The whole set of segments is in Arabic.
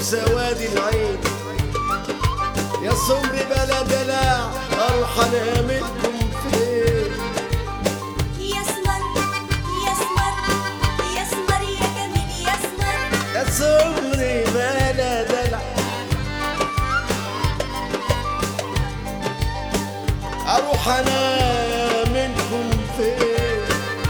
وسواد العين. يا سمر بلا دلع اروح اناملكم فين؟ يا اسمر يا اسمر يا اسمر يا جميل يا اسمر. يا سمر بلا دلع اروح اناملكم فين؟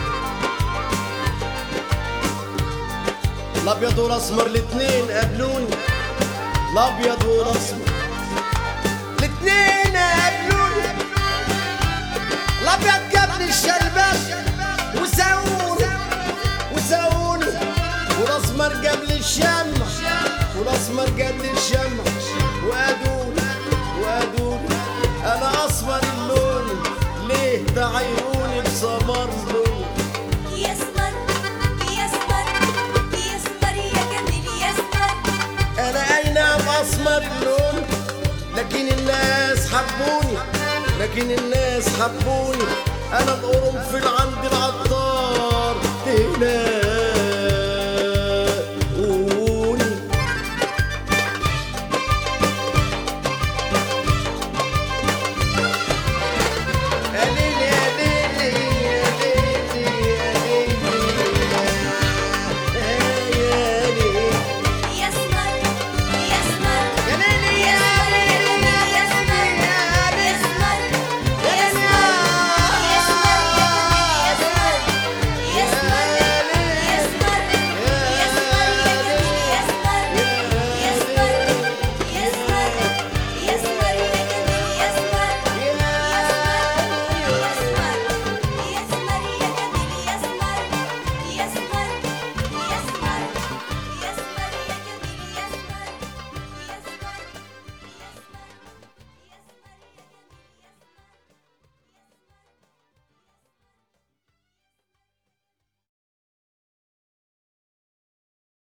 الابيض والاسمر الاتنين قابلوني، الابيض والاسمر الاتنين قابلوني. الابيض جاب لي الشلبات وساوني، والاسمر جاب لي الشمع، والاسمر جاب لي الشمع وادوني انا اسمر اللون ليه تعيروني بسمر لون؟ يا اسمر يا اسمر يا اسمر يا جميل يا اسمر. انا اي نعم اسمر اللون، لكن الناس حبوني، انا القرنفل عند العطار هنا